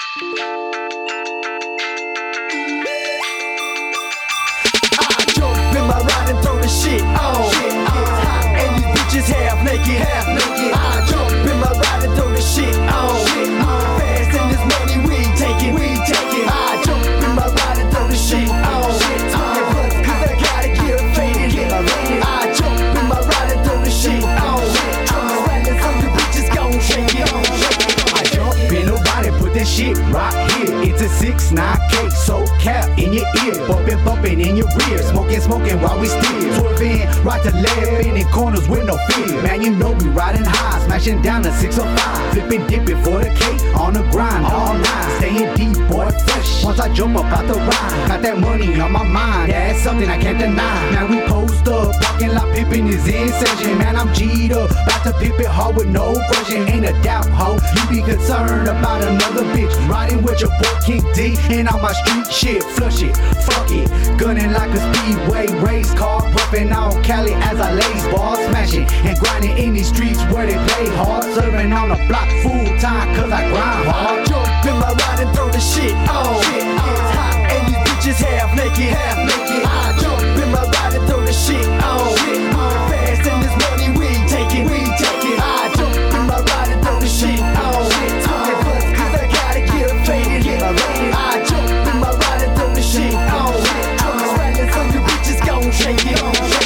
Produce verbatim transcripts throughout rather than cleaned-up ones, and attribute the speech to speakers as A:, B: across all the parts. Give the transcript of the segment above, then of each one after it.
A: jump in my ride and throw the shit on. And these bitches half naked, half naked. I jump in my ride and throw the shit on. Fast and this money we taking, we taking. I jump in my ride and throw the shit on. Cause I gotta get faded. I jump in my ride and throw the shit on. Swagger so you bitches gon' shake it.
B: I jump in the ride and put that shit right here. It's a six nine K, so cap in your ear, bumpin' bumpin' in your rear, smoking smoking while we steer, swerving right to left in the corners with no fear. Man, you know we riding high, smashing down the six oh five, flipping dipping for the K on the grind all night, staying deep, boy, fresh. Once I jump up out the ride, got that money on my mind, that's something I can't deny. Now we post up, parking lot pimpin' is in session. Man, I'm G'd up, about to pimp it hard with no question, ain't a doubt, ho. You be concerned about another bitch riding with your boy King D, and all my street shit, flush it, fuck it, gunning like a speedway race car, puffing on Cali as I lace ball, smashing and grinding in these streets where they play hard, serving on the block full time cause I grind hard.
A: I jump in my ride and throw the shit on. It's hot and these bitches half naked, half naked. I jump in my ride and throw the shit on. Fast and this money we taking, we taking. I jump in my ride and throw the shit on. Cause I gotta get faded. I jump in my ride and throw the shit on. Swagger so you bitches gon' shake it.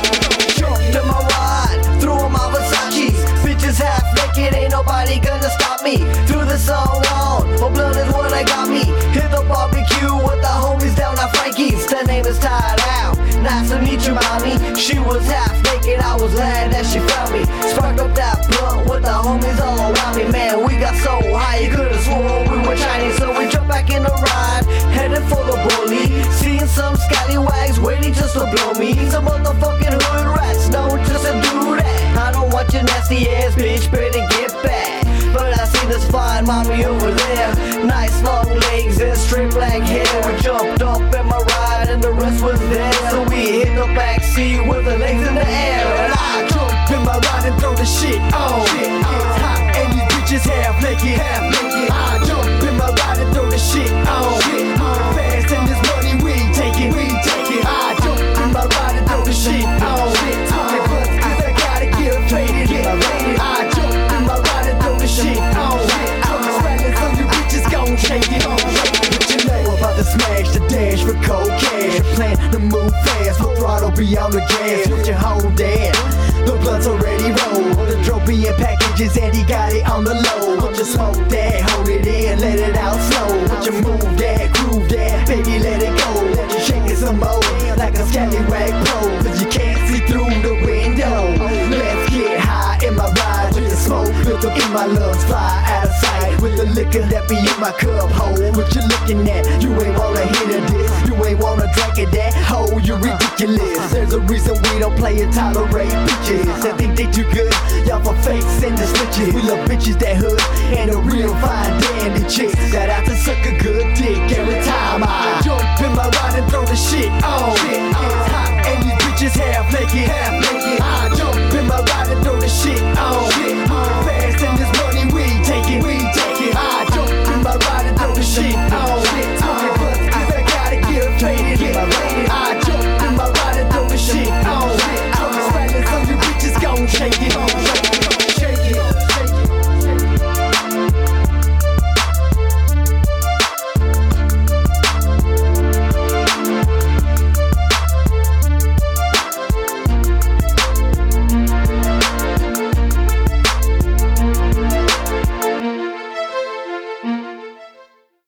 C: Jump in my ride, through my Versace's. Bitches half naked, ain't nobody gonna stop me. Through the song on, my blood is what I got me. Hit the barbecue with the homies down at Frankie's. The name is Tied Out, nice to meet you, mommy. She was half naked, I was glad that she found me. Sparked up that blunt with the homies all around me. Man, we got so high, you could've sworn we were Chinese. So we jumped back in the ride, headed for the bully. Seeing some scallywags waiting just to blow me. Some motherfucking hood rats know just to do that. I don't want your nasty ass bitch, better get back. But I see this fine mommy over there, nice long legs and straight black hair. We jumped up in my ride and the rest was there. So we hit the back seat with the legs in the air. And I
A: jump in my ride and throw the shit on. It's hot and these bitches half naked, half naked. I jump in my ride and throw the shit on. Fast and this money we taking, we taking. I jump in my ride and throw the shit on. Cause I gotta get faded. I jump in my ride and throw the shit on. Swagger so you bitches gon' shake it. What you know about the smash, the dash for cold cash? Plan to move fast, the throttle be on the gas. What you hold that? The blood's already rolled. The dope be in packages and he got it on the low. Don't you smoke that, hold it in, let it out slow. Don't you move that, groove that, baby let it go. Let you shake it some more, like a scallywag pro. Cause you can't see through the window. Let's get high in my ride with the smoke built up in my lungs, fly out of sight with the liquor that be in my cup. Hold what you looking at, you ain't wanna hit a diss, you ain't wanna drink it that. Ho, you ridiculous. There's a reason we don't play and tolerate bitches. I think they too good, y'all for fakes and the snitches. We love bitches that hood and a real fine dandy chick.